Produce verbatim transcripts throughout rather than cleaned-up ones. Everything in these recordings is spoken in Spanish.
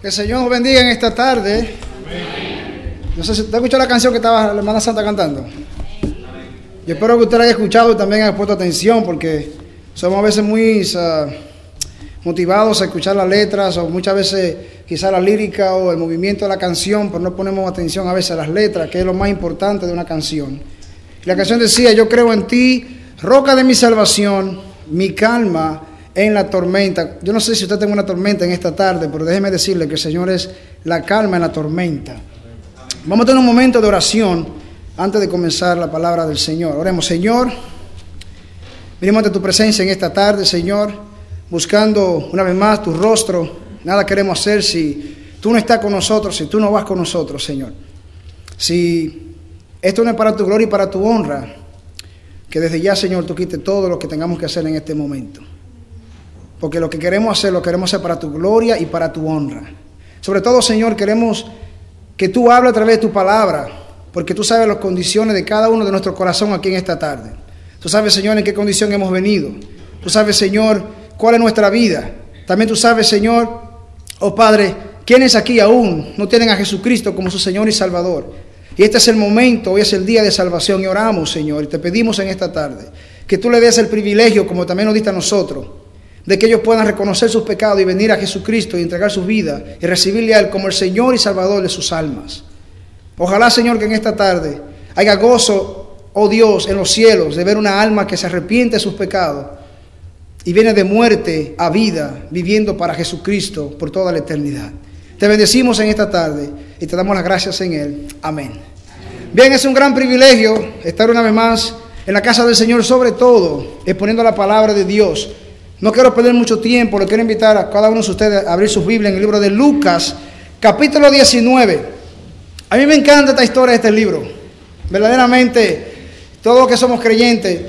Que el Señor nos bendiga en esta tarde. Amén. No sé si usted escuchó la canción que estaba la hermana Santa cantando. Amén. Yo espero que usted la haya escuchado y también haya puesto atención, porque somos a veces muy uh, motivados a escuchar las letras, o muchas veces quizá la lírica o el movimiento de la canción, pero no ponemos atención a veces a las letras, que es lo más importante de una canción. Y la canción decía: yo creo en ti, roca de mi salvación, mi calma en la tormenta. Yo no sé si usted tiene una tormenta en esta tarde, pero déjeme decirle que el Señor es la calma en la tormenta. Vamos a tener un momento de oración antes de comenzar la palabra del Señor. Oremos. Señor, venimos ante tu presencia en esta tarde, Señor, buscando una vez más tu rostro. Nada queremos hacer si tú no estás con nosotros, si tú no vas con nosotros, Señor. Si esto no es para tu gloria y para tu honra, que desde ya, Señor, tú quites todo lo que tengamos que hacer en este momento. Porque lo que queremos hacer, lo queremos hacer para tu gloria y para tu honra. Sobre todo, Señor, queremos que tú hables a través de tu palabra, porque tú sabes las condiciones de cada uno de nuestro corazón aquí en esta tarde. Tú sabes, Señor, en qué condición hemos venido. Tú sabes, Señor, cuál es nuestra vida. También tú sabes, Señor, oh Padre, quienes aquí aún no tienen a Jesucristo como su Señor y Salvador. Y este es el momento, hoy es el día de salvación, y oramos, Señor, y te pedimos en esta tarde que tú le des el privilegio, como también nos diste a nosotros, de que ellos puedan reconocer sus pecados y venir a Jesucristo y entregar su vida y recibirle a Él como el Señor y Salvador de sus almas. Ojalá, Señor, que en esta tarde haya gozo, oh Dios, en los cielos, de ver una alma que se arrepiente de sus pecados y viene de muerte a vida, viviendo para Jesucristo por toda la eternidad. Te bendecimos en esta tarde y te damos las gracias en Él. Amén. Bien, es un gran privilegio estar una vez más en la casa del Señor, sobre todo exponiendo la palabra de Dios. No quiero perder mucho tiempo, le quiero invitar a cada uno de ustedes a abrir sus Biblias en el libro de Lucas, capítulo diecinueve. A mí me encanta esta historia de este libro. Verdaderamente, todos los que somos creyentes,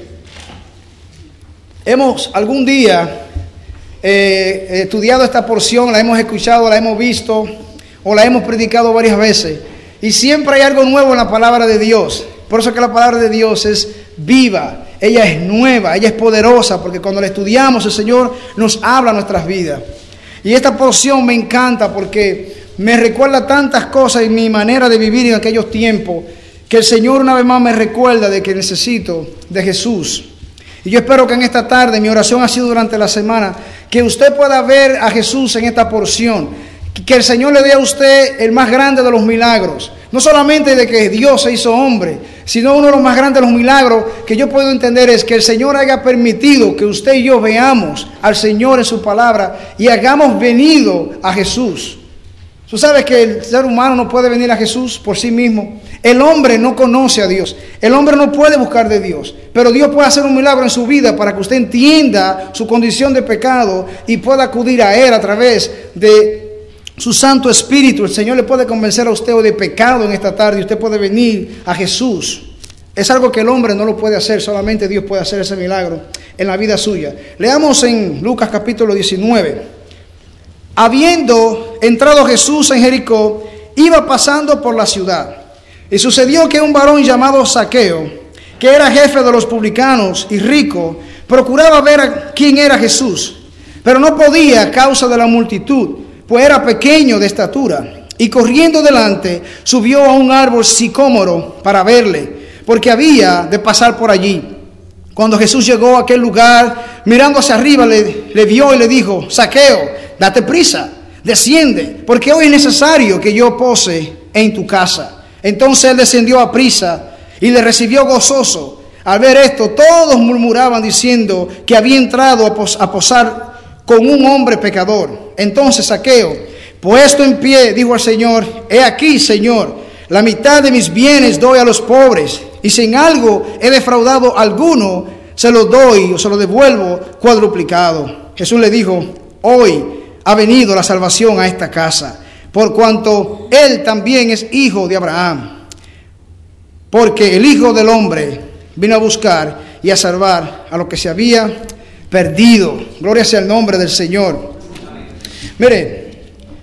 hemos algún día eh, estudiado esta porción, la hemos escuchado, la hemos visto o la hemos predicado varias veces. Y siempre hay algo nuevo en la palabra de Dios. Por eso que la palabra de Dios es viva. Ella es nueva, ella es poderosa, porque cuando la estudiamos, el Señor nos habla a nuestras vidas. Y esta porción me encanta porque me recuerda tantas cosas en mi manera de vivir en aquellos tiempos, que el Señor una vez más me recuerda de que necesito de Jesús. Y yo espero que en esta tarde, mi oración ha sido durante la semana, que usted pueda ver a Jesús en esta porción, que el Señor le dé a usted el más grande de los milagros. No solamente de que Dios se hizo hombre, sino uno de los más grandes de los milagros que yo puedo entender es que el Señor haya permitido que usted y yo veamos al Señor en su palabra y hagamos venido a Jesús. Tú sabes que el ser humano no puede venir a Jesús por sí mismo. El hombre no conoce a Dios. El hombre no puede buscar de Dios. Pero Dios puede hacer un milagro en su vida para que usted entienda su condición de pecado y pueda acudir a Él a través de su Santo Espíritu. El Señor le puede convencer a usted de pecado en esta tarde y usted puede venir a Jesús. Es algo que el hombre no lo puede hacer, solamente Dios puede hacer ese milagro en la vida suya. Leamos en Lucas capítulo diecinueve. Habiendo entrado Jesús en Jericó, iba pasando por la ciudad. Y sucedió que un varón llamado Zaqueo, que era jefe de los publicanos y rico, procuraba ver a quién era Jesús, pero no podía a causa de la multitud, pues era pequeño de estatura, y corriendo delante subió a un árbol sicómoro para verle, porque había de pasar por allí. Cuando Jesús llegó a aquel lugar, mirando hacia arriba, le, le vio y le dijo: Zaqueo, date prisa, desciende, porque hoy es necesario que yo pose en tu casa. Entonces él descendió a prisa y le recibió gozoso. Al ver esto, todos murmuraban diciendo que había entrado a, pos, a posar con un hombre pecador. Entonces Zaqueo, puesto en pie, dijo al Señor: he aquí, Señor, la mitad de mis bienes doy a los pobres, y si en algo he defraudado a alguno, se lo doy o se lo devuelvo cuadruplicado. Jesús le dijo: hoy ha venido la salvación a esta casa, por cuanto él también es hijo de Abraham, porque el Hijo del Hombre vino a buscar y a salvar a lo que se había perdido. Gloria sea el nombre del Señor. Mire,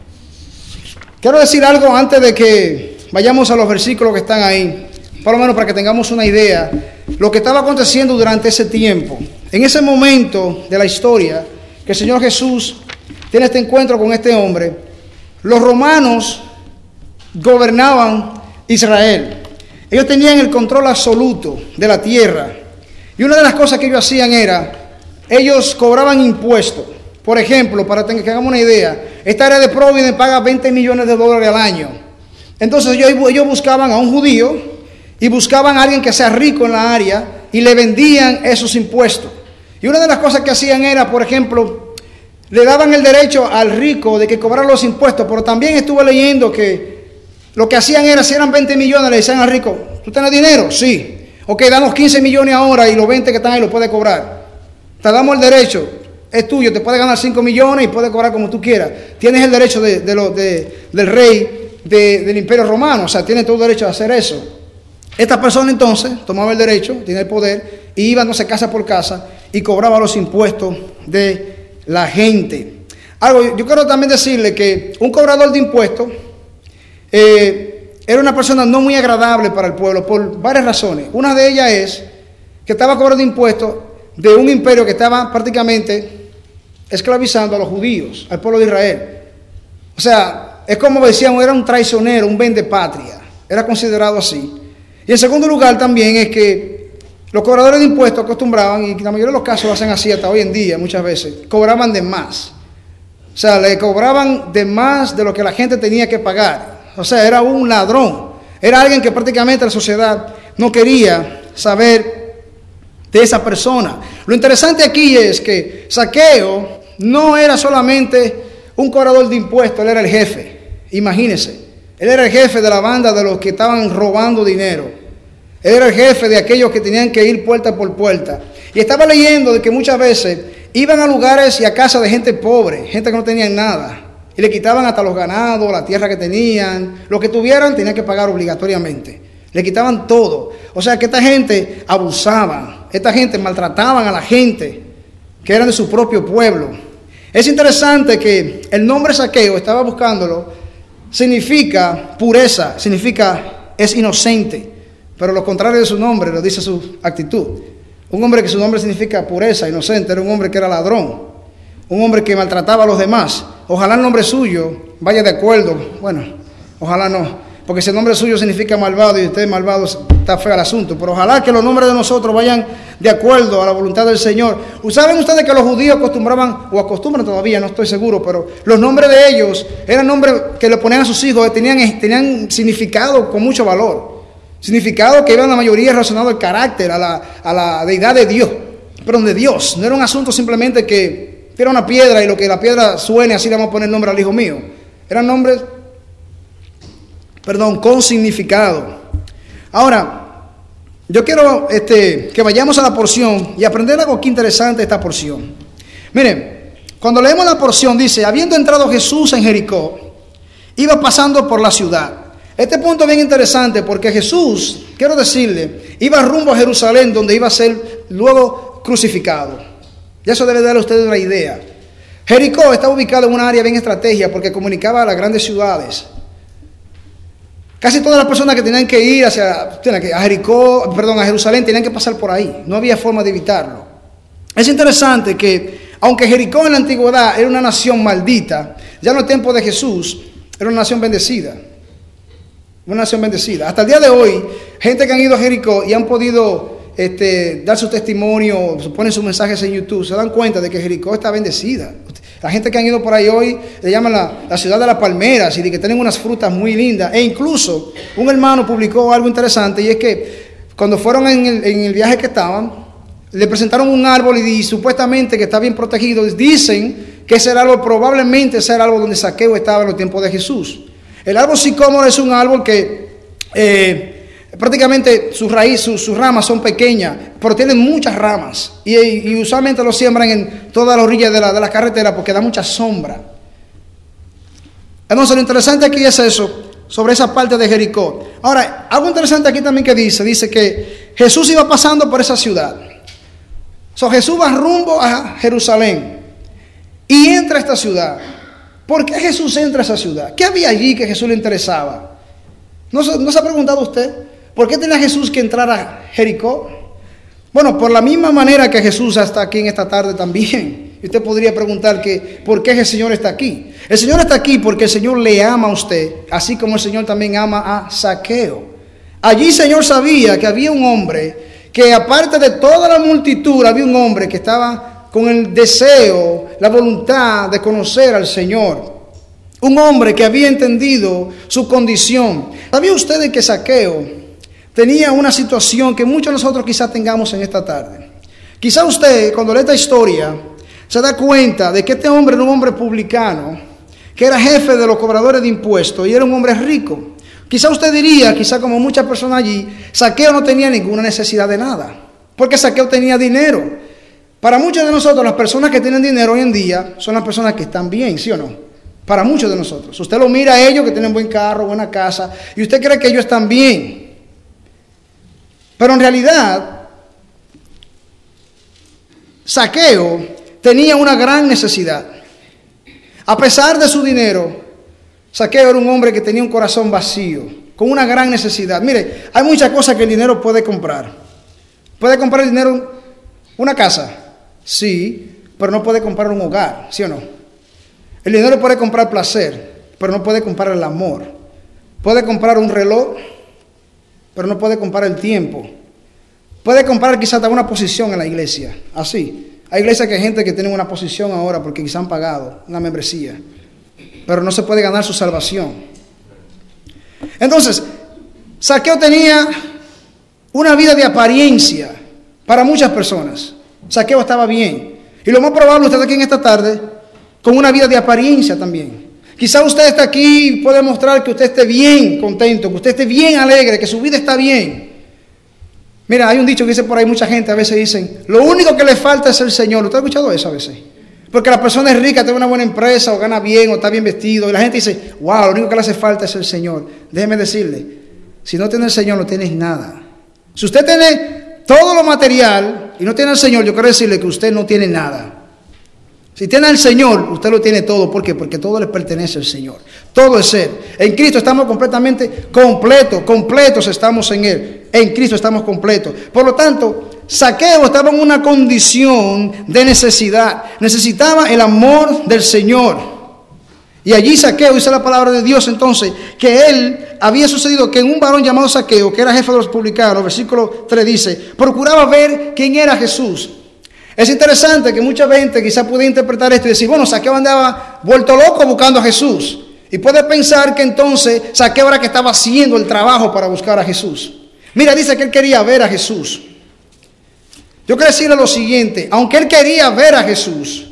quiero decir algo antes de que vayamos a los versículos que están ahí, por lo menos para que tengamos una idea lo que estaba aconteciendo durante ese tiempo. En ese momento de la historia que el Señor Jesús tiene este encuentro con este hombre, los romanos gobernaban Israel. Ellos tenían el control absoluto de la tierra. Y una de las cosas que ellos hacían era, ellos cobraban impuestos. Por ejemplo, para que hagamos una idea, esta área de Providence paga veinte millones de dólares al año. Entonces ellos, ellos buscaban a un judío y buscaban a alguien que sea rico en la área y le vendían esos impuestos. Y una de las cosas que hacían era, por ejemplo, le daban el derecho al rico de que cobrara los impuestos, pero también estuve leyendo que lo que hacían era, si eran veinte millones, le decían al rico, ¿tú tienes dinero? Sí. Ok, danos quince millones ahora y los veinte que están ahí los puedes cobrar. Te damos el derecho, es tuyo, te puedes ganar cinco millones y puedes cobrar como tú quieras. Tienes el derecho de, de lo, de, del rey de, del Imperio Romano, o sea, tienes todo el derecho de hacer eso. Esta persona entonces tomaba el derecho, tiene el poder, y iba, no sé, casa por casa y cobraba los impuestos de la gente. Algo, yo quiero también decirle que un cobrador de impuestos eh, era una persona no muy agradable para el pueblo por varias razones. Una de ellas es que estaba cobrando impuestos de un imperio que estaba prácticamente esclavizando a los judíos, al pueblo de Israel. O sea, es como decíamos, era un traicionero, un vendepatria, era considerado así. Y en segundo lugar también es que los cobradores de impuestos acostumbraban, y en la mayoría de los casos lo hacen así hasta hoy en día muchas veces, cobraban de más. O sea, le cobraban de más de lo que la gente tenía que pagar. O sea, era un ladrón. Era alguien que prácticamente la sociedad no quería saber de esa persona. Lo interesante aquí es que Zaqueo no era solamente un cobrador de impuestos, él era el jefe. Imagínense, él era el jefe de la banda de los que estaban robando dinero. Él era el jefe de aquellos que tenían que ir puerta por puerta. Y estaba leyendo de que muchas veces iban a lugares y a casas de gente pobre, gente que no tenían nada, y le quitaban hasta los ganados, la tierra que tenían, lo que tuvieran tenían que pagar obligatoriamente. Le quitaban todo. O sea que esta gente abusaba, esta gente maltrataban a la gente que eran de su propio pueblo. Es interesante que el nombre Zaqueo, estaba buscándolo, significa pureza, significa es inocente, pero lo contrario de su nombre lo dice su actitud. Un hombre que su nombre significa pureza, inocente, era un hombre que era ladrón, un hombre que maltrataba a los demás. Ojalá el nombre suyo vaya de acuerdo, bueno, ojalá no, porque si el nombre suyo significa malvado y usted es malvado, está feo el asunto, pero ojalá que los nombres de nosotros vayan de acuerdo a la voluntad del Señor. ¿Saben ustedes que los judíos acostumbraban, o acostumbran todavía, no estoy seguro, pero los nombres de ellos eran nombres que le ponían a sus hijos, tenían, tenían significado con mucho valor, significado que iban la mayoría relacionado al carácter, a la, a la deidad de Dios, perdón, de Dios. No era un asunto simplemente que era una piedra y lo que la piedra suene, así le vamos a poner nombre al hijo mío. Eran nombres, perdón, con significado. Ahora, yo quiero este, que vayamos a la porción y aprender algo aquí interesante de esta porción. Miren, cuando leemos la porción dice, habiendo entrado Jesús en Jericó, iba pasando por la ciudad. Este punto es bien interesante porque Jesús, quiero decirle, iba rumbo a Jerusalén donde iba a ser luego crucificado. Y eso debe darle a ustedes una idea. Jericó estaba ubicado en un área bien estratégica porque comunicaba a las grandes ciudades. Casi todas las personas que tenían que ir hacia a Jericó, perdón, a Jerusalén, tenían que pasar por ahí. No había forma de evitarlo. Es interesante que, aunque Jericó en la antigüedad era una nación maldita, ya en el tiempo de Jesús era una nación bendecida. Una nación bendecida. Hasta el día de hoy, gente que han ido a Jericó y han podido este, dar su testimonio, ponen sus mensajes en YouTube, se dan cuenta de que Jericó está bendecida. La gente que han ido por ahí hoy le llaman la, la ciudad de las palmeras y de que tienen unas frutas muy lindas. E incluso un hermano publicó algo interesante, y es que cuando fueron en el, en el viaje que estaban, le presentaron un árbol y, y supuestamente que está bien protegido. Dicen que ese árbol probablemente es el árbol donde Zaqueo estaba en los tiempos de Jesús. El árbol sicómoro es un árbol que eh, prácticamente sus raíces, sus, sus ramas son pequeñas, pero tienen muchas ramas. Y, y usualmente lo siembran en todas las orillas de la, de la carretera porque da mucha sombra. Entonces lo interesante aquí es eso, sobre esa parte de Jericó. Ahora, algo interesante aquí también que dice, dice que Jesús iba pasando por esa ciudad. So, Jesús va rumbo a Jerusalén y entra a esta ciudad. ¿Por qué Jesús entra a esa ciudad? ¿Qué había allí que Jesús le interesaba? ¿No se, no se ha preguntado usted? ¿Por qué tenía Jesús que entrar a Jericó? Bueno, por la misma manera que Jesús está aquí en esta tarde también. Y usted podría preguntar que, ¿por qué el Señor está aquí? El Señor está aquí porque el Señor le ama a usted, así como el Señor también ama a Zaqueo. Allí el Señor sabía que había un hombre que, aparte de toda la multitud, había un hombre que estaba con el deseo, la voluntad de conocer al Señor. Un hombre que había entendido su condición. ¿Sabía usted de que Zaqueo tenía una situación que muchos de nosotros quizás tengamos en esta tarde? Quizá usted, cuando lee esta historia, se da cuenta de que este hombre era un hombre publicano, que era jefe de los cobradores de impuestos y era un hombre rico. Quizá usted diría, quizá como muchas personas allí, Zaqueo no tenía ninguna necesidad de nada, porque Zaqueo tenía dinero. Para muchos de nosotros, las personas que tienen dinero hoy en día son las personas que están bien, ¿sí o no? Para muchos de nosotros. Usted lo mira a ellos que tienen buen carro, buena casa, y usted cree que ellos están bien. Pero en realidad, Zaqueo tenía una gran necesidad. A pesar de su dinero, Zaqueo era un hombre que tenía un corazón vacío, con una gran necesidad. Mire, hay muchas cosas que el dinero puede comprar. ¿Puede comprar el dinero una casa? Sí, pero no puede comprar un hogar, ¿sí o no? El dinero puede comprar placer, pero no puede comprar el amor. Puede comprar un reloj, pero no puede comprar el tiempo. Puede comprar quizás hasta una posición en la iglesia, así. Hay iglesias que hay gente que tiene una posición ahora porque quizás han pagado una membresía, pero no se puede ganar su salvación. Entonces, Zaqueo tenía una vida de apariencia para muchas personas. Zaqueo estaba bien. Y lo más probable, usted aquí en esta tarde, con una vida de apariencia también. Quizá usted está aquí y puede mostrar que usted esté bien contento, que usted esté bien alegre, que su vida está bien. Mira, hay un dicho que dice por ahí, mucha gente a veces dicen, lo único que le falta es el Señor. ¿Usted ha escuchado eso a veces? Porque la persona es rica, tiene una buena empresa, o gana bien, o está bien vestido, y la gente dice, wow, lo único que le hace falta es el Señor. Déjeme decirle, si no tiene el Señor, no tienes nada. Si usted tiene todo lo material y no tiene al Señor, yo quiero decirle que usted no tiene nada. Si tiene al Señor, usted lo tiene todo. ¿Por qué? Porque todo le pertenece al Señor. Todo es Él. En Cristo estamos completamente completos, completos estamos en Él. En Cristo estamos completos. Por lo tanto, Zaqueo estaba en una condición de necesidad. Necesitaba el amor del Señor. Y allí Zaqueo, dice la palabra de Dios entonces, que él había sucedido que un varón llamado Zaqueo, que era jefe de los publicanos, versículo tres dice, procuraba ver quién era Jesús. Es interesante que mucha gente quizás puede interpretar esto y decir, bueno, Zaqueo andaba vuelto loco buscando a Jesús. Y puede pensar que entonces Zaqueo era que estaba haciendo el trabajo para buscar a Jesús. Mira, dice que él quería ver a Jesús. Yo quiero decirle lo siguiente, aunque él quería ver a Jesús,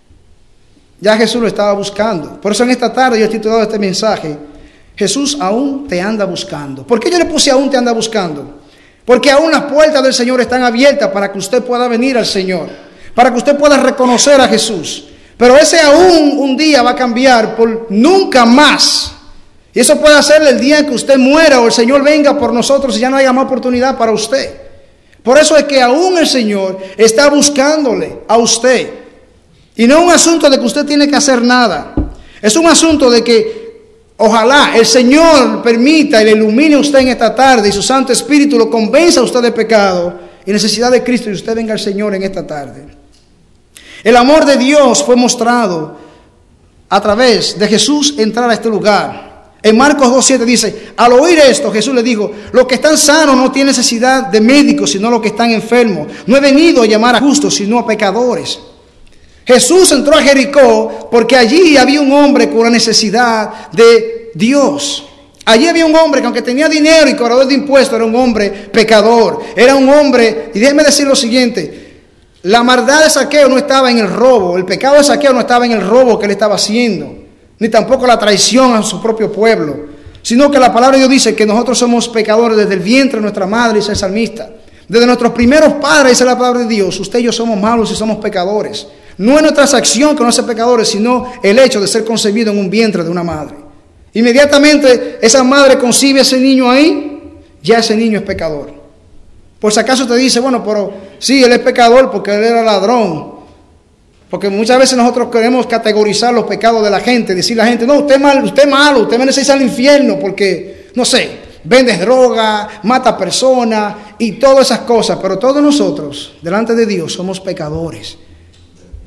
ya Jesús lo estaba buscando. Por eso en esta tarde yo he titulado este mensaje, Jesús aún te anda buscando. ¿Por qué yo le puse aún te anda buscando? Porque aún las puertas del Señor están abiertas para que usted pueda venir al Señor, para que usted pueda reconocer a Jesús. Pero ese aún un día va a cambiar por nunca más. Y eso puede hacerle el día en que usted muera o el Señor venga por nosotros y ya no haya más oportunidad para usted. Por eso es que aún el Señor está buscándole a usted. Y no es un asunto de que usted tiene que hacer nada. Es un asunto de que ojalá el Señor permita y le ilumine a usted en esta tarde y su Santo Espíritu lo convenza a usted de pecado y necesidad de Cristo y usted venga al Señor en esta tarde. El amor de Dios fue mostrado a través de Jesús entrar a este lugar. En Marcos dos siete dice, al oír esto Jesús le dijo, los que están sanos no tienen necesidad de médicos, sino los que están enfermos. No he venido a llamar a justos, sino a pecadores. Jesús entró a Jericó porque allí había un hombre con una necesidad de Dios. Allí había un hombre que aunque tenía dinero y cobrador de impuestos, era un hombre pecador. Era un hombre, y déjeme decir lo siguiente, la maldad de Zaqueo no estaba en el robo, el pecado de Zaqueo no estaba en el robo que él estaba haciendo, ni tampoco la traición a su propio pueblo, sino que la palabra de Dios dice que nosotros somos pecadores desde el vientre de nuestra madre, dice el salmista. Desde nuestros primeros padres, dice la palabra de Dios, usted y yo somos malos y somos pecadores. No es nuestra acción que nos hace pecadores, sino el hecho de ser concebido en un vientre de una madre. Inmediatamente esa madre concibe a ese niño ahí, ya ese niño es pecador. Por si acaso te dice, bueno, pero sí, él es pecador porque él era ladrón. Porque muchas veces nosotros queremos categorizar los pecados de la gente, decirle a la gente, no, usted es malo, usted es malo, usted merece irse al infierno porque, no sé, vendes droga, mata personas y todas esas cosas. Pero todos nosotros, delante de Dios, somos pecadores.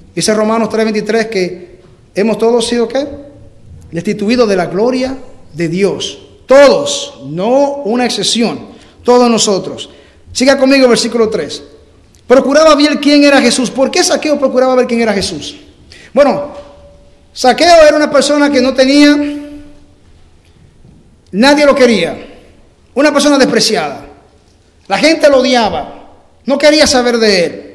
Dice Romanos tres veintitrés que hemos todos sido, ¿qué? Destituidos de la gloria de Dios. Todos, no una excepción, todos nosotros. Siga conmigo, versículo tres. Procuraba ver quién era Jesús. ¿Por qué Zaqueo procuraba ver quién era Jesús? Bueno, Zaqueo era una persona que no tenía, nadie lo quería, una persona despreciada. La gente lo odiaba, no quería saber de él.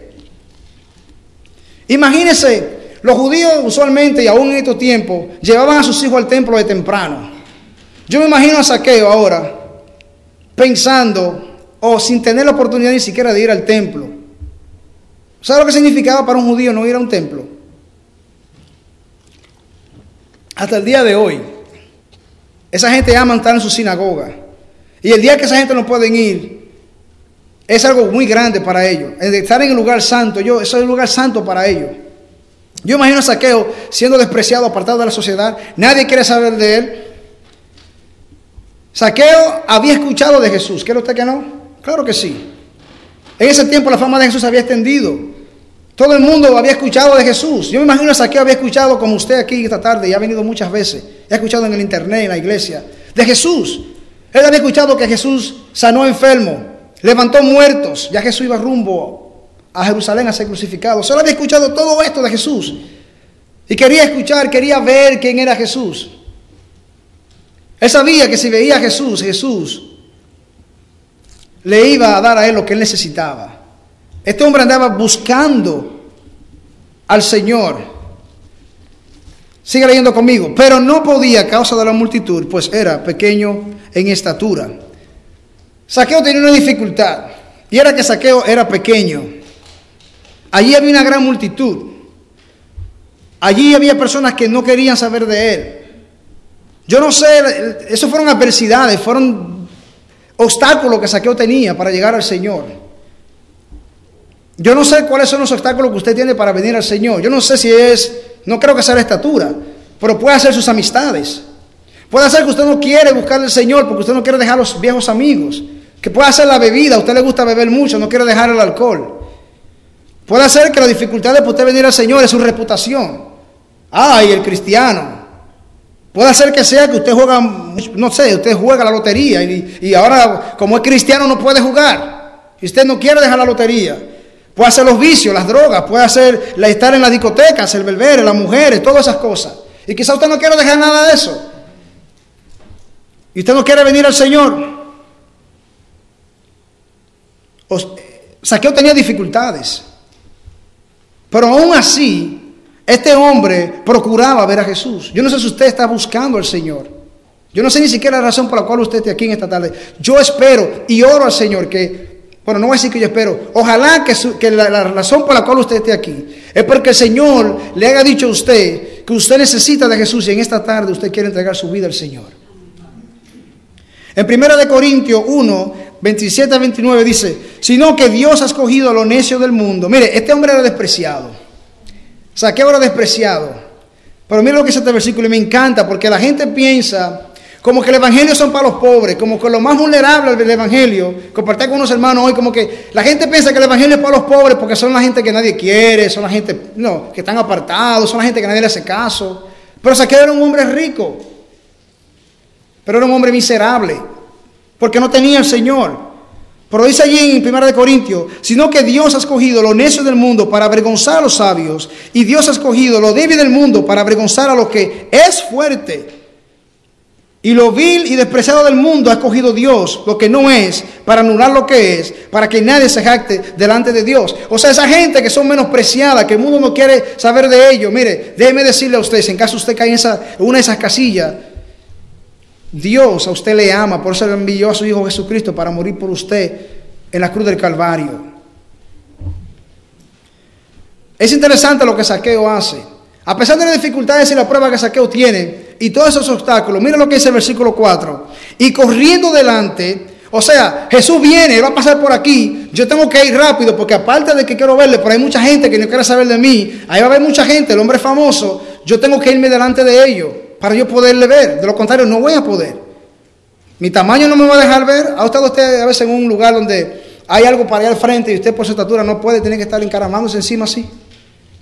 Imagínense, los judíos usualmente y aún en estos tiempos llevaban a sus hijos al templo de temprano. Yo me imagino a Zaqueo ahora pensando o sin tener la oportunidad ni siquiera de ir al templo. ¿Sabe lo que significaba para un judío no ir a un templo? Hasta el día de hoy, esa gente ama estar en su sinagoga. Y el día que esa gente no pueden ir, es algo muy grande para ellos. El de estar en el lugar santo, yo, eso es el lugar santo para ellos. Yo imagino a Zaqueo siendo despreciado, apartado de la sociedad. Nadie quiere saber de él. Zaqueo había escuchado de Jesús. ¿Quiere usted que no? Claro que sí. En ese tiempo la fama de Jesús había extendido. Todo el mundo había escuchado de Jesús. Yo me imagino a Zaqueo había escuchado, como usted aquí esta tarde, y ha venido muchas veces. Ha escuchado en el internet, en la iglesia, de Jesús. Él había escuchado que Jesús sanó enfermos, levantó muertos. Ya Jesús iba rumbo a Jerusalén a ser crucificado. Solo había escuchado todo esto de Jesús. Y quería escuchar, quería ver quién era Jesús. Él sabía que si veía a Jesús, Jesús le iba a dar a él lo que él necesitaba. Este hombre andaba buscando al Señor. Sigue leyendo conmigo. Pero no podía a causa de la multitud, pues era pequeño en estatura. Zaqueo tenía una dificultad, y era que Zaqueo era pequeño. Allí había una gran multitud. Allí había personas que no querían saber de él. Yo no sé, eso fueron adversidades, fueron obstáculos que Zaqueo tenía para llegar al Señor. Yo no sé cuáles son los obstáculos que usted tiene para venir al Señor. Yo no sé si es, no creo que sea la estatura, pero puede ser sus amistades. Puede ser que usted no quiere buscar al Señor porque usted no quiere dejar los viejos amigos. Que puede ser la bebida, a usted le gusta beber mucho, no quiere dejar el alcohol. Puede ser que la dificultad de usted venir al Señor es su reputación. Ay, el cristiano. Puede ser que sea que usted juega, no sé, usted juega la lotería y, y ahora como es cristiano no puede jugar. Y usted no quiere dejar la lotería. Puede ser los vicios, las drogas, puede ser la, estar en las discotecas, el beber, las mujeres, todas esas cosas. Y quizá usted no quiere dejar nada de eso. Y usted no quiere venir al Señor. Zaqueo tenía dificultades. Pero aún así, este hombre procuraba ver a Jesús. Yo no sé si usted está buscando al Señor. Yo no sé ni siquiera la razón por la cual usted esté aquí en esta tarde. Yo espero y oro al Señor que... Bueno, no voy a decir que yo espero. Ojalá que, su, que la, la razón por la cual usted esté aquí es porque el Señor le haya dicho a usted que usted necesita de Jesús y en esta tarde usted quiere entregar su vida al Señor. En primera de Corintios uno, veintisiete a veintinueve dice, sino que Dios ha escogido a lo necio del mundo. Mire, este hombre era despreciado. Zaqueo era despreciado. Pero mire lo que dice este versículo y me encanta porque la gente piensa... Como que el evangelio son para los pobres, como que lo más vulnerable del evangelio, compartí con unos hermanos hoy, como que la gente piensa que el evangelio es para los pobres porque son la gente que nadie quiere, son la gente, no, que están apartados, son la gente que nadie le hace caso. Pero Zaqueo era un hombre rico, pero era un hombre miserable, porque no tenía el Señor. Pero dice allí en primera de Corintios, sino que Dios ha escogido lo necio del mundo para avergonzar a los sabios, y Dios ha escogido lo débil del mundo para avergonzar a lo que es fuerte. Y lo vil y despreciado del mundo ha escogido Dios, lo que no es, para anular lo que es, para que nadie se jacte delante de Dios. O sea, esa gente que son menospreciadas, que el mundo no quiere saber de ellos. Mire, déjeme decirle a usted, si en caso usted cae en, esa, en una de esas casillas, Dios a usted le ama, por eso le envió a su Hijo Jesucristo para morir por usted en la cruz del Calvario. Es interesante lo que Zaqueo hace. A pesar de las dificultades y la prueba que Zaqueo tiene y todos esos obstáculos, mira lo que dice el versículo cuatro. Y corriendo delante, o sea, Jesús viene, va a pasar por aquí, yo tengo que ir rápido porque aparte de que quiero verle, pero hay mucha gente que no quiere saber de mí, ahí va a haber mucha gente, el hombre famoso, yo tengo que irme delante de ellos para yo poderle ver, de lo contrario no voy a poder. Mi tamaño no me va a dejar ver. ¿Ha estado usted a veces en un lugar donde hay algo para allá al frente y usted por su estatura no puede, tiene que estar encaramándose encima así?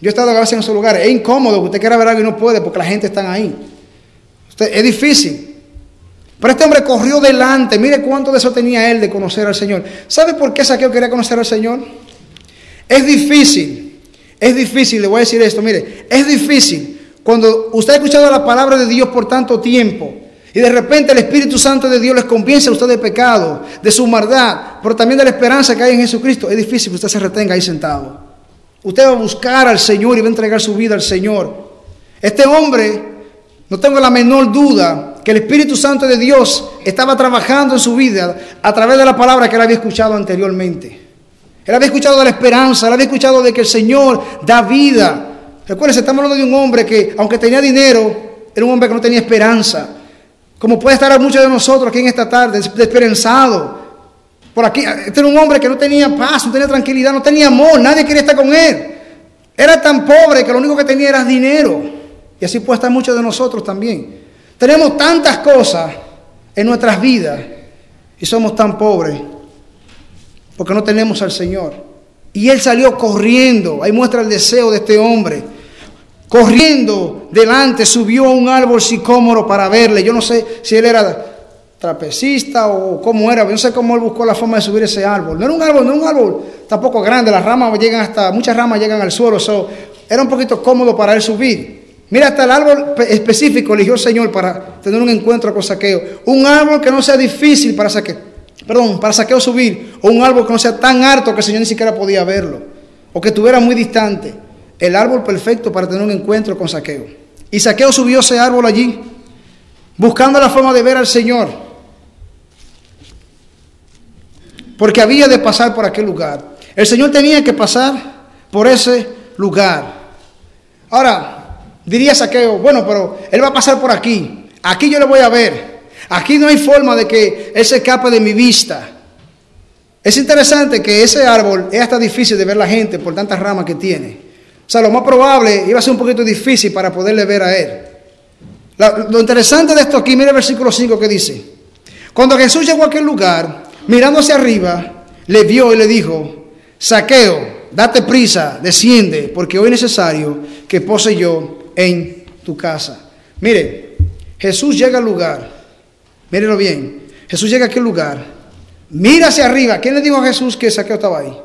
Yo he estado a veces en esos lugares. Es incómodo que usted quiera ver algo y no puede porque la gente está ahí. Usted, es difícil. Pero este hombre corrió delante. Mire cuánto de eso tenía él de conocer al Señor. ¿Sabe por qué Zaqueo quería conocer al Señor? Es difícil. Es difícil. Le voy a decir esto. Mire, es difícil cuando usted ha escuchado la palabra de Dios por tanto tiempo y de repente el Espíritu Santo de Dios les convence a usted de pecado, de su maldad, pero también de la esperanza que hay en Jesucristo. Es difícil que usted se retenga ahí sentado. Usted va a buscar al Señor y va a entregar su vida al Señor. Este hombre, no tengo la menor duda que el Espíritu Santo de Dios estaba trabajando en su vida a través de la palabra que él había escuchado anteriormente. Él había escuchado de la esperanza, él había escuchado de que el Señor da vida. Recuérdense, estamos hablando de un hombre que, aunque tenía dinero, era un hombre que no tenía esperanza. Como puede estar muchos de nosotros aquí en esta tarde, desesperanzados. Por aquí, este era un hombre que no tenía paz, no tenía tranquilidad, no tenía amor, nadie quería estar con él. Era tan pobre que lo único que tenía era dinero. Y así puede estar muchos de nosotros también. Tenemos tantas cosas en nuestras vidas y somos tan pobres porque no tenemos al Señor. Y él salió corriendo, ahí muestra el deseo de este hombre. Corriendo delante, subió a un árbol sicómoro para verle. Yo no sé si él era trapecista o cómo era, yo no sé cómo él buscó la forma de subir ese árbol. No era un árbol, no era un árbol tampoco grande, las ramas llegan hasta, muchas ramas llegan al suelo, so, era un poquito cómodo para él subir. Mira, hasta el árbol específico eligió el Señor para tener un encuentro con Zaqueo. Un árbol que no sea difícil para Zaqueo, perdón, para Zaqueo subir, o un árbol que no sea tan alto que el Señor ni siquiera podía verlo, o que estuviera muy distante. El árbol perfecto para tener un encuentro con Zaqueo. Y Zaqueo subió ese árbol allí, buscando la forma de ver al Señor. Porque había de pasar por aquel lugar. El Señor tenía que pasar por ese lugar. Ahora, diría Zaqueo, bueno, pero él va a pasar por aquí. Aquí yo le voy a ver. Aquí no hay forma de que él se escape de mi vista. Es interesante que ese árbol es hasta difícil de ver la gente por tantas ramas que tiene. O sea, lo más probable iba a ser un poquito difícil para poderle ver a él. La, lo interesante de esto aquí, mire el versículo cinco que dice: cuando Jesús llegó a aquel lugar, mirando hacia arriba, le vio y le dijo: Zaqueo, date prisa, desciende, porque hoy es necesario que pose yo en tu casa. Mire, Jesús llega al lugar, mírenlo bien, Jesús llega a aquel lugar, mira hacia arriba. ¿Quién le dijo a Jesús que Zaqueo estaba ahí?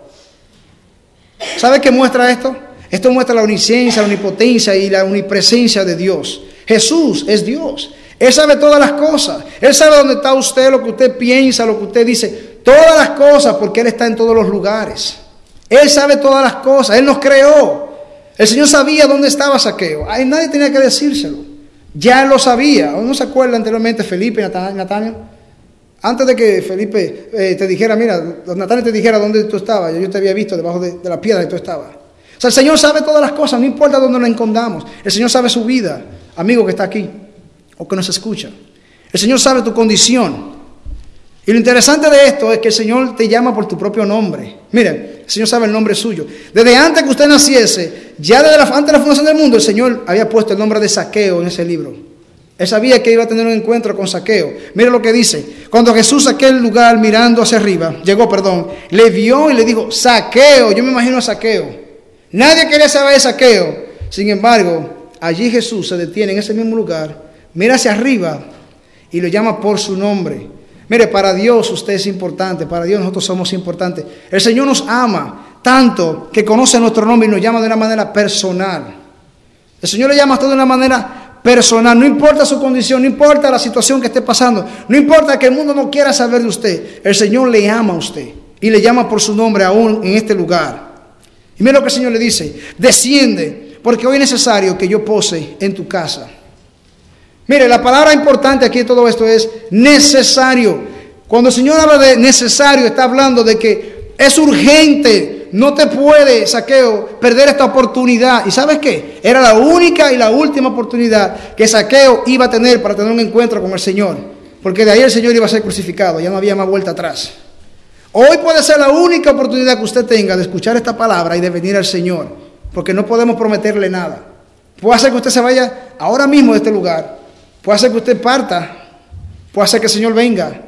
¿Sabe qué muestra esto? Esto muestra la omnisciencia, la omnipotencia y la omnipresencia de Dios. Jesús es Dios. Él sabe todas las cosas. Él sabe dónde está usted, lo que usted piensa, lo que usted dice. Todas las cosas, porque Él está en todos los lugares. Él sabe todas las cosas. Él nos creó. El Señor sabía dónde estaba Zaqueo. Ay, nadie tenía que decírselo. Ya Él lo sabía. ¿No se acuerda anteriormente Felipe y Natanael? Antes de que Felipe eh, te dijera, mira, Natanael te dijera dónde tú estabas. Yo te había visto debajo de, de la piedra que tú estabas. O sea, el Señor sabe todas las cosas, no importa dónde nos escondamos. El Señor sabe su vida, amigo que está aquí o que nos escucha. El Señor sabe tu condición. Y lo interesante de esto es que el Señor te llama por tu propio nombre. Miren, el Señor sabe el nombre suyo. Desde antes que usted naciese, ya desde la, antes de la fundación del mundo, el Señor había puesto el nombre de Zaqueo en ese libro. Él sabía que iba a tener un encuentro con Zaqueo. Mire lo que dice: cuando Jesús a aquel lugar mirando hacia arriba, llegó, perdón, le vio y le dijo: Zaqueo. Yo me imagino a Zaqueo. Nadie quería saber de Zaqueo. Sin embargo, allí Jesús se detiene en ese mismo lugar, mira hacia arriba y lo llama por su nombre. Mire, para Dios usted es importante, para Dios nosotros somos importantes. El Señor nos ama tanto que conoce nuestro nombre y nos llama de una manera personal. El Señor le llama a usted de una manera personal. No importa su condición, no importa la situación que esté pasando, no importa que el mundo no quiera saber de usted. El Señor le ama a usted y le llama por su nombre aún en este lugar. Y mira lo que el Señor le dice: desciende, porque hoy es necesario que yo pose en tu casa. Mire, la palabra importante aquí de todo esto es necesario. Cuando el Señor habla de necesario, está hablando de que es urgente. No te puede, Zaqueo, perder esta oportunidad. ¿Y sabes qué? Era la única y la última oportunidad que Zaqueo iba a tener para tener un encuentro con el Señor. Porque de ahí el Señor iba a ser crucificado, ya no había más vuelta atrás. Hoy puede ser la única oportunidad que usted tenga de escuchar esta palabra y de venir al Señor, porque no podemos prometerle nada. Puede ser que usted se vaya ahora mismo de este lugar, puede ser que usted parta, puede ser que el Señor venga,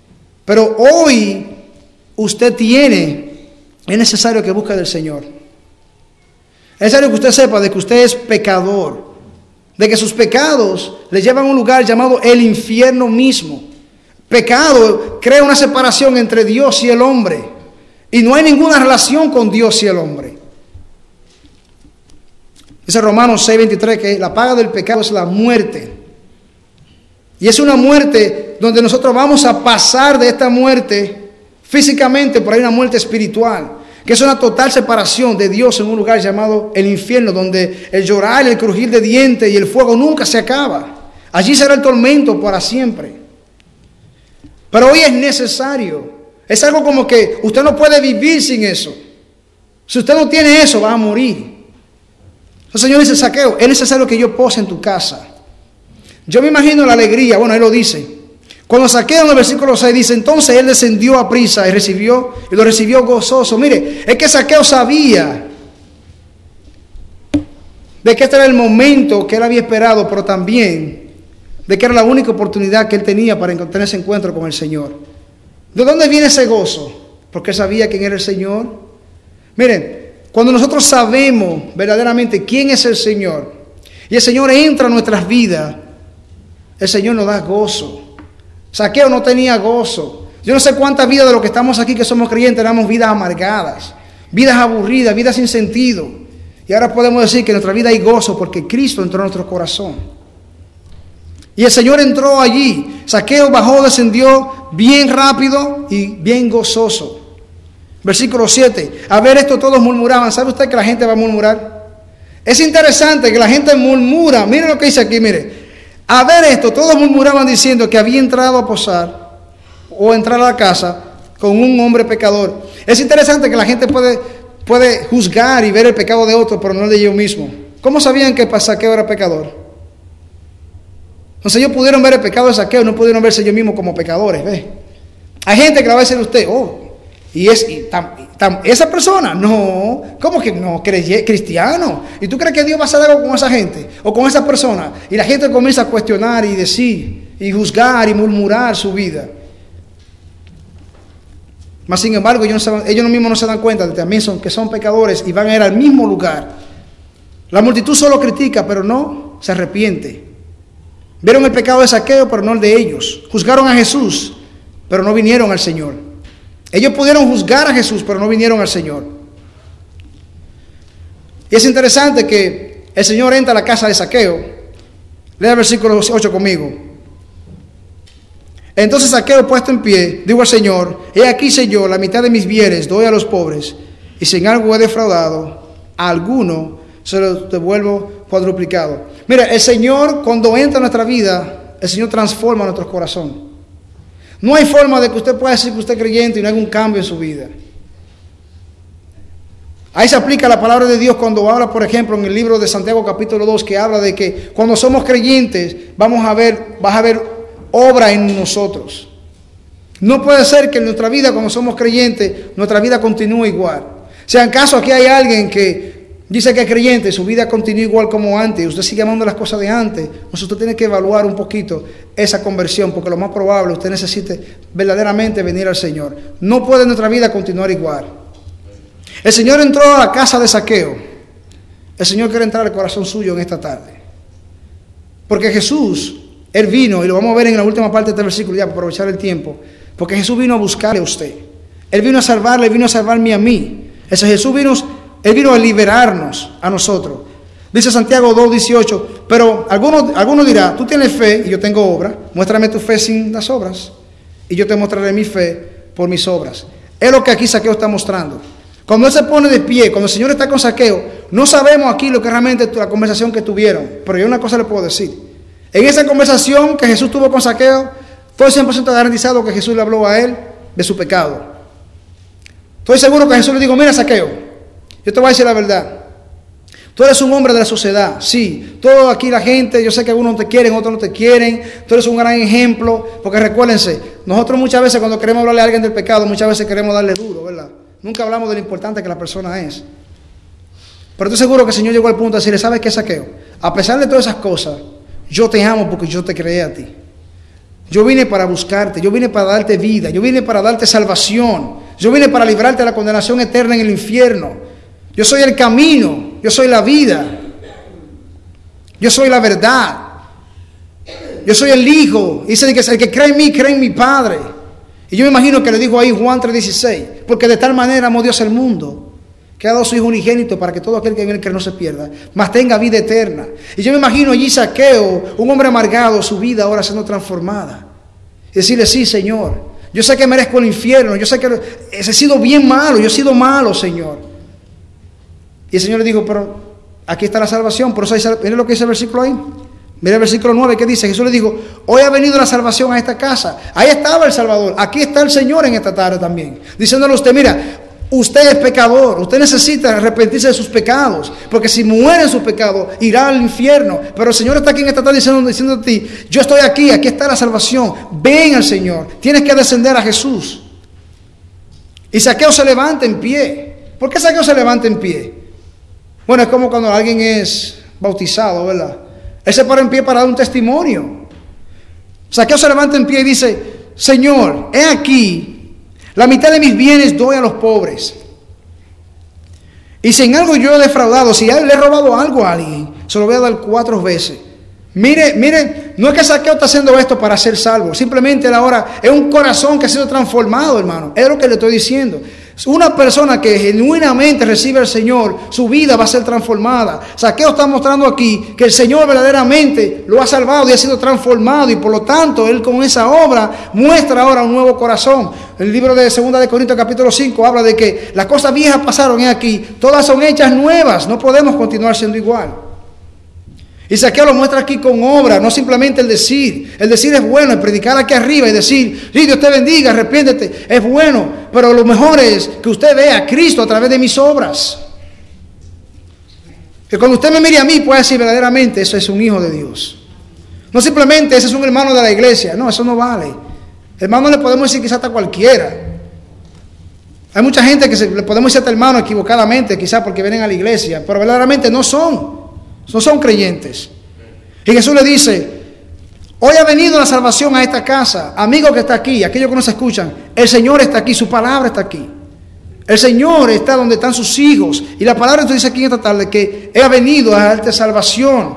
pero hoy usted tiene, es necesario que busque del Señor. Es necesario que usted sepa de que usted es pecador, de que sus pecados le llevan a un lugar llamado el infierno mismo. Pecado crea una separación entre Dios y el hombre, y no hay ninguna relación con Dios y el hombre. Dice Romanos seis veintitrés que la paga del pecado es la muerte. Y es una muerte donde nosotros vamos a pasar de esta muerte físicamente, por ahí una muerte espiritual, que es una total separación de Dios en un lugar llamado el infierno, donde el llorar, el crujir de dientes y el fuego nunca se acaba. Allí será el tormento para siempre. Pero hoy es necesario. Es algo como que usted no puede vivir sin eso. Si usted no tiene eso, va a morir. El Señor dice, Zaqueo, es necesario que yo pose en tu casa. Yo me imagino la alegría, bueno, Él lo dice. Cuando Zaqueo en el versículo seis dice, entonces Él descendió a prisa y recibió, y lo recibió gozoso. Mire, es que Zaqueo sabía de que este era el momento que Él había esperado, pero también de que era la única oportunidad que Él tenía para tener ese encuentro con el Señor. ¿De dónde viene ese gozo? Porque Él sabía quién era el Señor. Miren, cuando nosotros sabemos verdaderamente quién es el Señor, y el Señor entra a nuestras vidas, el Señor nos da gozo. Zaqueo no tenía gozo. Yo no sé cuántas vidas de los que estamos aquí que somos creyentes tenemos vidas amargadas, vidas aburridas, vidas sin sentido. Y ahora podemos decir que en nuestra vida hay gozo porque Cristo entró en nuestro corazón. Y el Señor entró allí. Zaqueo bajó, descendió bien rápido y bien gozoso. Versículo siete. A ver esto todos murmuraban. ¿Sabe usted que la gente va a murmurar? Es interesante que la gente murmura. Mire lo que dice aquí, mire. A ver esto, todos murmuraban diciendo que había entrado a posar o entrar a la casa con un hombre pecador. Es interesante que la gente puede, puede juzgar y ver el pecado de otro, pero no el de ellos mismos. ¿Cómo sabían que Zaqueo era pecador? Entonces ellos pudieron ver el pecado de Zaqueo, no pudieron verse ellos mismos como pecadores. ¿Ve? Hay gente que la va a decir usted, oh, y es y tam, tam, esa persona, no, ¿cómo que no? Cristiano. ¿Y tú crees que Dios va a hacer algo con esa gente o con esa persona? Y la gente comienza a cuestionar y decir, y juzgar y murmurar su vida. Mas sin embargo, ellos, no se, ellos mismos no se dan cuenta de que también son, que son pecadores y van a ir al mismo lugar. La multitud solo critica, pero no se arrepiente. Vieron el pecado de Zaqueo, pero no el de ellos. Juzgaron a Jesús, pero no vinieron al Señor. Ellos pudieron juzgar a Jesús, pero no vinieron al Señor. Y es interesante que el Señor entra a la casa de Zaqueo. Lea el versículo ocho conmigo. Entonces Zaqueo, puesto en pie, dijo al Señor, he aquí, Señor, la mitad de mis bienes doy a los pobres, y si en algo he defraudado a alguno, se lo devuelvo cuadruplicado. Mira, el Señor, cuando entra en nuestra vida, el Señor transforma nuestro corazón. No hay forma de que usted pueda decir que usted es creyente y no haya un cambio en su vida. Ahí se aplica la palabra de Dios cuando habla, por ejemplo, en el libro de Santiago capítulo dos, que habla de que cuando somos creyentes vamos a ver, vas a ver obra en nosotros. No puede ser que en nuestra vida, cuando somos creyentes, nuestra vida continúe igual. Si en caso aquí hay alguien que dice que es creyente, su vida continúa igual como antes, usted sigue amando las cosas de antes, entonces usted tiene que evaluar un poquito esa conversión, porque lo más probable usted necesite verdaderamente venir al Señor. No puede nuestra vida continuar igual. El Señor entró a la casa de Zaqueo. El Señor quiere entrar al corazón suyo en esta tarde. Porque Jesús, Él vino, y lo vamos a ver en la última parte de este versículo ya para aprovechar el tiempo, porque Jesús vino a buscarle a usted. Él vino a salvarle, Él vino a salvarme a mí. Ese Jesús vino, Él vino a liberarnos a nosotros. Dice Santiago dos dieciocho, pero algunos, algunos dirán, tú tienes fe y yo tengo obra, muéstrame tu fe sin las obras, y yo te mostraré mi fe por mis obras. Es lo que aquí Zaqueo está mostrando. Cuando Él se pone de pie, cuando el Señor está con Zaqueo, no sabemos aquí lo que realmente la conversación que tuvieron, pero yo una cosa le puedo decir. En esa conversación que Jesús tuvo con Zaqueo, estoy cien por ciento garantizado que Jesús le habló a él de su pecado. Estoy seguro que Jesús le dijo, mira Zaqueo, yo te voy a decir la verdad. Tú eres un hombre de la sociedad, sí. Todo aquí la gente, yo sé que algunos te quieren, otros no te quieren. Tú eres un gran ejemplo, porque recuérdense, nosotros muchas veces cuando queremos hablarle a alguien del pecado, muchas veces queremos darle duro, ¿verdad? Nunca hablamos de lo importante que la persona es. Pero estoy seguro que el Señor llegó al punto de decirle, ¿sabes qué, Zaqueo? A pesar de todas esas cosas, yo te amo porque yo te creé a ti. Yo vine para buscarte, yo vine para darte vida, yo vine para darte salvación, yo vine para librarte de la condenación eterna en el infierno. Yo soy el camino yo soy la vida, yo soy la verdad, yo soy el Hijo. Dice que el que cree en mí, cree en mi Padre. Y yo me imagino que le dijo ahí Juan tres dieciséis, porque de tal manera amó Dios al mundo, que ha dado su Hijo unigénito para que todo aquel que en él cree no se pierda, mas tenga vida eterna. Y yo me imagino allí Zaqueo, un hombre amargado, su vida ahora siendo transformada. Y decirle, sí, Señor, yo sé que merezco el infierno, yo sé que he sido bien malo, yo he sido malo, Señor. Y el Señor le dijo, pero aquí está la salvación. Por eso, miren lo que dice el versículo ahí. Mira el versículo nueve que dice, Jesús le dijo, hoy ha venido la salvación a esta casa. Ahí estaba el Salvador, aquí está el Señor en esta tarde también. Diciéndole a usted, mira, usted es pecador, usted necesita arrepentirse de sus pecados, porque si muere en sus pecados, irá al infierno. Pero el Señor está aquí en esta tarde diciendo, diciendo a ti, yo estoy aquí, aquí está la salvación, ven al Señor, tienes que descender a Jesús. Y Zaqueo se levanta en pie. ¿Por qué Zaqueo se levanta en pie? Bueno, es como cuando alguien es bautizado, ¿verdad? Él se para en pie para dar un testimonio. Zaqueo se levanta en pie y dice, Señor, he aquí, la mitad de mis bienes doy a los pobres. Y si en algo yo he defraudado, si le he robado algo a alguien, se lo voy a dar cuatro veces. Mire, mire, no es que Zaqueo está haciendo esto para ser salvo. Simplemente él ahora es un corazón que ha sido transformado, hermano. Es lo que le estoy diciendo. Una persona que genuinamente recibe al Señor, su vida va a ser transformada. Zaqueo está mostrando aquí que el Señor verdaderamente lo ha salvado y ha sido transformado, y por lo tanto él con esa obra muestra ahora un nuevo corazón. El libro de segunda de Corintios capítulo cinco habla de que las cosas viejas pasaron y aquí todas son hechas nuevas. No podemos continuar siendo igual. Y Zaqueo lo muestra aquí con obra, no simplemente el decir. El decir es bueno, el predicar aquí arriba y decir, sí, Dios te bendiga, arrepiéntete, es bueno. Pero lo mejor es que usted vea a Cristo a través de mis obras. Que cuando usted me mire a mí pueda decir verdaderamente, eso es un hijo de Dios. No simplemente ese es un hermano de la iglesia, no, eso no vale. Hermano le podemos decir quizás hasta cualquiera. Hay mucha gente que se, le podemos decir hasta hermano equivocadamente, quizás porque vienen a la iglesia, pero verdaderamente no son. No son creyentes. Y Jesús le dice, hoy ha venido la salvación a esta casa. Amigo que está aquí, aquellos que nos escuchan, el Señor está aquí, su palabra está aquí. El Señor está donde están sus hijos. Y la palabra nos dice aquí en esta tarde que Él ha venido a darte salvación.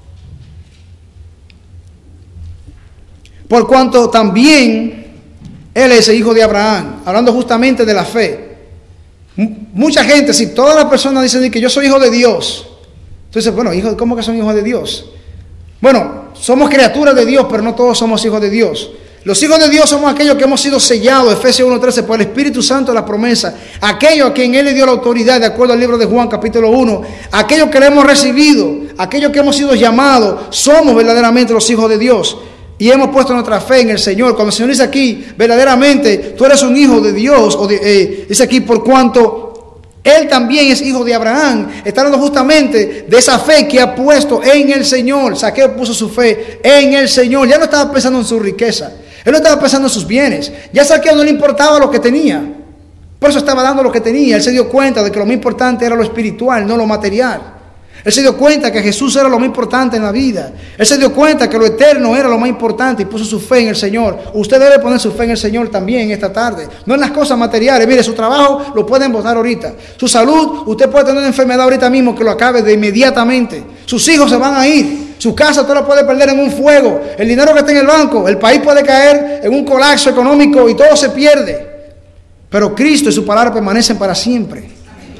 Por cuanto también Él es el hijo de Abraham. Hablando justamente de la fe. Mucha gente, si todas las personas dicen que yo soy hijo de Dios, entonces, bueno, hijo, ¿cómo que son hijos de Dios? Bueno, somos criaturas de Dios, pero no todos somos hijos de Dios. Los hijos de Dios somos aquellos que hemos sido sellados, Efesios uno trece, por el Espíritu Santo de la promesa. Aquellos a quien Él le dio la autoridad, de acuerdo al libro de Juan, capítulo uno. Aquellos que le hemos recibido, aquellos que hemos sido llamados, somos verdaderamente los hijos de Dios. Y hemos puesto nuestra fe en el Señor. Cuando el Señor dice aquí, verdaderamente, tú eres un hijo de Dios, o de, eh, dice aquí, por cuanto Él también es hijo de Abraham. Está hablando justamente de esa fe que ha puesto en el Señor. Zaqueo puso su fe en el Señor. Ya no estaba pensando en su riqueza. Él no estaba pensando en sus bienes. Ya a Zaqueo no le importaba lo que tenía. Por eso estaba dando lo que tenía. Él se dio cuenta de que lo más importante era lo espiritual, no lo material. Él se dio cuenta que Jesús era lo más importante en la vida. Él se dio cuenta que lo eterno era lo más importante y puso su fe en el Señor. Usted debe poner su fe en el Señor también esta tarde. No en las cosas materiales. Mire, su trabajo lo pueden botar ahorita. Su salud, usted puede tener una enfermedad ahorita mismo que lo acabe de inmediatamente. Sus hijos se van a ir. Su casa usted la puede perder en un fuego. El dinero que está en el banco, el país puede caer en un colapso económico y todo se pierde. Pero Cristo y su palabra permanecen para siempre.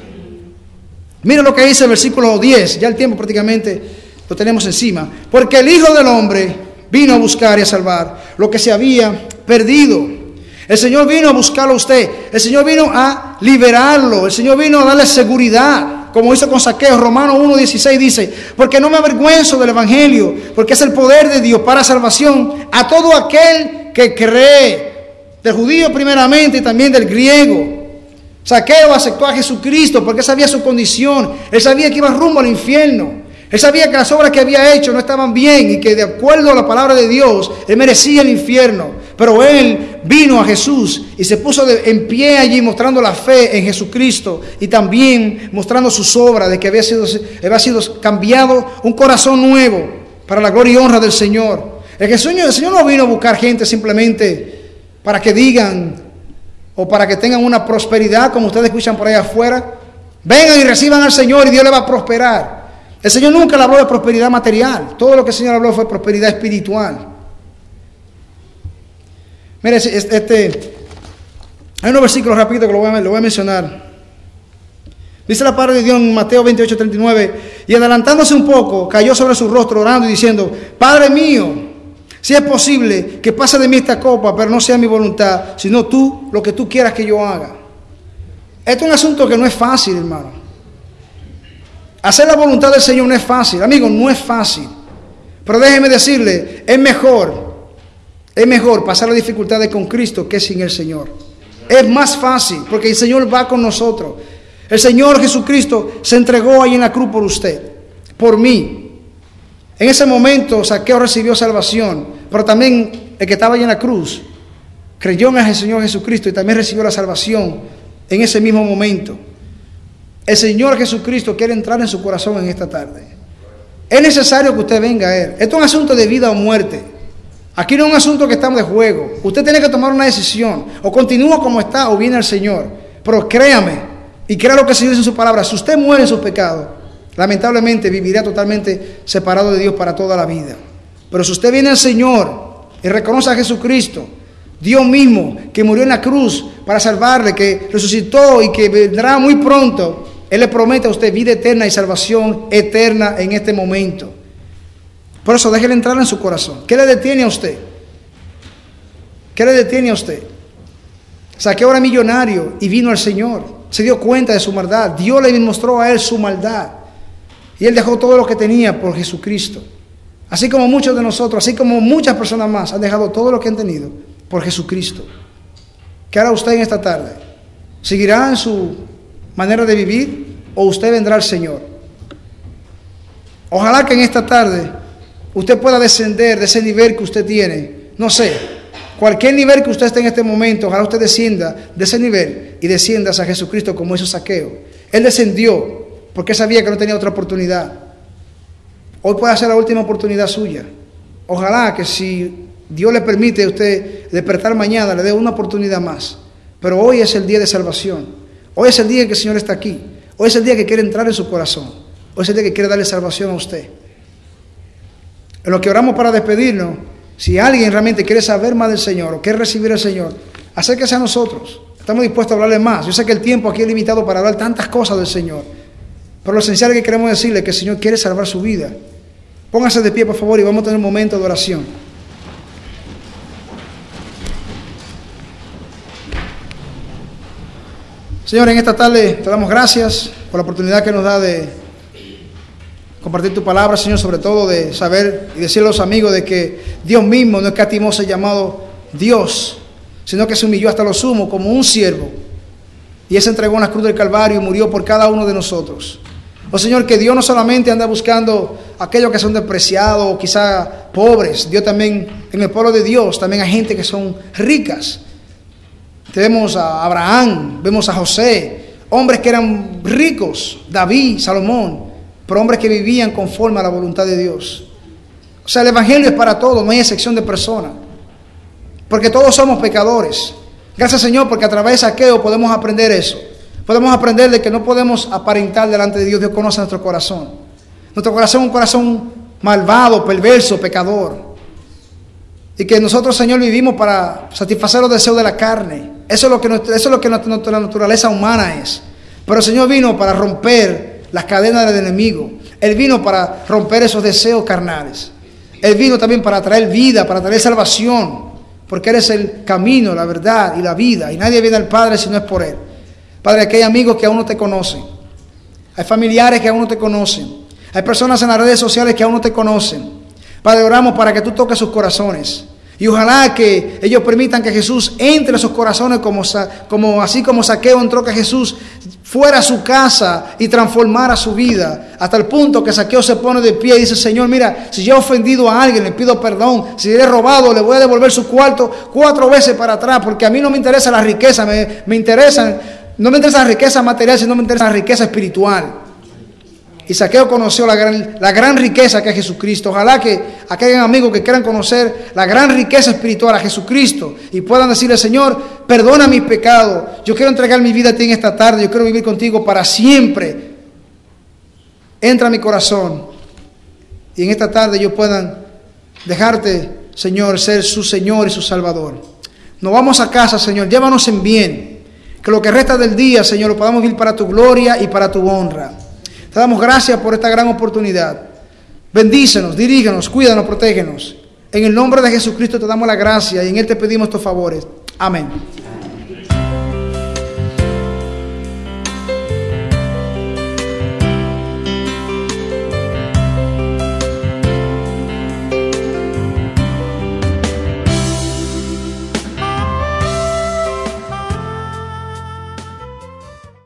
Mira lo que dice el versículo diez, ya el tiempo prácticamente lo tenemos encima. Porque el Hijo del Hombre vino a buscar y a salvar lo que se había perdido. El Señor vino a buscarlo a usted. El Señor vino a liberarlo. El Señor vino a darle seguridad, como hizo con Zaqueo. Romanos uno dieciséis dice, porque no me avergüenzo del Evangelio, porque es el poder de Dios para salvación a todo aquel que cree, del judío primeramente y también del griego. Zaqueo aceptó a Jesucristo porque sabía su condición. Él sabía que iba rumbo al infierno. Él sabía que las obras que había hecho no estaban bien y que de acuerdo a la palabra de Dios, él merecía el infierno. Pero él vino a Jesús y se puso de, en pie allí mostrando la fe en Jesucristo y también mostrando sus obras de que había sido, había sido cambiado un corazón nuevo para la gloria y honra del Señor. El, que el, Señor, el Señor no vino a buscar gente simplemente para que digan o para que tengan una prosperidad como ustedes escuchan por ahí afuera. Vengan y reciban al Señor y Dios les va a prosperar. El Señor nunca le habló de prosperidad material. Todo lo que el Señor habló fue prosperidad espiritual. Mire, este, hay unos versículos rápidos que lo voy a, lo voy a mencionar. Dice la palabra de Dios en Mateo veintiocho, treinta y nueve, y adelantándose un poco, cayó sobre su rostro orando y diciendo: Padre mío, si es posible que pase de mí esta copa, pero no sea mi voluntad, sino tú, lo que tú quieras que yo haga. Esto es un asunto que no es fácil, hermano. Hacer la voluntad del Señor no es fácil, amigo, no es fácil. Pero déjeme decirle, es mejor, es mejor pasar las dificultades con Cristo que sin el Señor. Es más fácil, porque el Señor va con nosotros. El Señor Jesucristo se entregó ahí en la cruz por usted, por mí. En ese momento Zaqueo recibió salvación, pero también el que estaba ahí en la cruz creyó en el Señor Jesucristo y también recibió la salvación en ese mismo momento. El Señor Jesucristo quiere entrar en su corazón en esta tarde. Es necesario que usted venga a Él. Esto es un asunto de vida o muerte. Aquí no es un asunto que estamos de juego. Usted tiene que tomar una decisión. O continúa como está o viene al Señor. Pero créame, y crea lo que el Señor dice en su palabra, si usted muere en sus pecados, lamentablemente vivirá totalmente separado de Dios para toda la vida. Pero si usted viene al Señor y reconoce a Jesucristo, Dios mismo, que murió en la cruz para salvarle, que resucitó y que vendrá muy pronto, Él le promete a usted vida eterna y salvación eterna en este momento. Por eso déjele entrar en su corazón. ¿Qué le detiene a usted? ¿Qué le detiene a usted? Zaqueo era millonario y vino al Señor. Se dio cuenta de su maldad. Dios le mostró a él su maldad. Y él dejó todo lo que tenía por Jesucristo. Así como muchos de nosotros, así como muchas personas más han dejado todo lo que han tenido por Jesucristo. ¿Qué hará usted en esta tarde? ¿Seguirá en su manera de vivir o usted vendrá al Señor? Ojalá que en esta tarde usted pueda descender de ese nivel que usted tiene. No sé, cualquier nivel que usted esté en este momento, ojalá usted descienda de ese nivel y descienda hacia Jesucristo como hizo Zaqueo. Él descendió porque sabía que no tenía otra oportunidad. Hoy puede ser la última oportunidad suya. Ojalá que si Dios le permite a usted despertar mañana, le dé una oportunidad más. Pero hoy es el día de salvación. Hoy es el día en que el Señor está aquí. Hoy es el día que quiere entrar en su corazón. Hoy es el día que quiere darle salvación a usted. En lo que oramos para despedirnos, si alguien realmente quiere saber más del Señor o quiere recibir al Señor, acérquese a nosotros. Estamos dispuestos a hablarle más. Yo sé que el tiempo aquí es limitado para hablar tantas cosas del Señor. Pero lo esencial que queremos decirle es que el Señor quiere salvar su vida. Póngase de pie, por favor, y vamos a tener un momento de oración. Señor, en esta tarde te damos gracias por la oportunidad que nos da de compartir tu palabra, Señor, sobre todo de saber y decirle a los amigos de que Dios mismo no escatimó ser llamado Dios, sino que se humilló hasta lo sumo como un siervo. Y Él se entregó en la cruz del Calvario y murió por cada uno de nosotros. Oh Señor, que Dios no solamente anda buscando a aquellos que son despreciados o quizá pobres. Dios también, en el pueblo de Dios, también hay gente que son ricas. Vemos a Abraham, vemos a José, hombres que eran ricos, David, Salomón, pero hombres que vivían conforme a la voluntad de Dios. O sea, el evangelio es para todos, no hay excepción de personas, porque todos somos pecadores. Gracias, Señor, porque a través de Zaqueo podemos aprender eso. Podemos aprender de que no podemos aparentar delante de Dios. Dios conoce nuestro corazón. Nuestro corazón es un corazón malvado, perverso, pecador. Y que nosotros, Señor, vivimos para satisfacer los deseos de la carne. Eso es lo que, nuestra, eso es lo que nuestra, nuestra naturaleza humana es. Pero el Señor vino para romper las cadenas del enemigo. Él vino para romper esos deseos carnales. Él vino también para traer vida, para traer salvación. Porque Él es el camino, la verdad y la vida. Y nadie viene al Padre si no es por Él. Padre, aquí hay amigos que aún no te conocen. Hay familiares que aún no te conocen. Hay personas en las redes sociales que aún no te conocen. Padre, oramos para que tú toques sus corazones. Y ojalá que ellos permitan que Jesús entre a sus corazones como, como, así como Zaqueo entró, que Jesús fuera a su casa y transformara su vida. Hasta el punto que Zaqueo se pone de pie y dice: Señor, mira, si yo he ofendido a alguien, le pido perdón. Si le he robado, le voy a devolver su cuarto cuatro veces para atrás. Porque a mí no me interesa la riqueza, me, me interesan, no me interesa la riqueza material, sino me interesa la riqueza espiritual. Y Zaqueo conoció la gran, la gran riqueza que es Jesucristo. Ojalá que aquellos amigos que quieran conocer la gran riqueza espiritual a Jesucristo y puedan decirle: Señor, perdona mis pecados. Yo quiero entregar mi vida a ti en esta tarde. Yo quiero vivir contigo para siempre. Entra a mi corazón. Y en esta tarde yo puedan dejarte, Señor, ser su Señor y su Salvador. Nos vamos a casa, Señor. Llévanos en bien. Que lo que resta del día, Señor, lo podamos vivir para tu gloria y para tu honra. Te damos gracias por esta gran oportunidad. Bendícenos, dirígenos, cuídanos, protégenos. En el nombre de Jesucristo te damos la gracia y en Él te pedimos estos favores. Amén.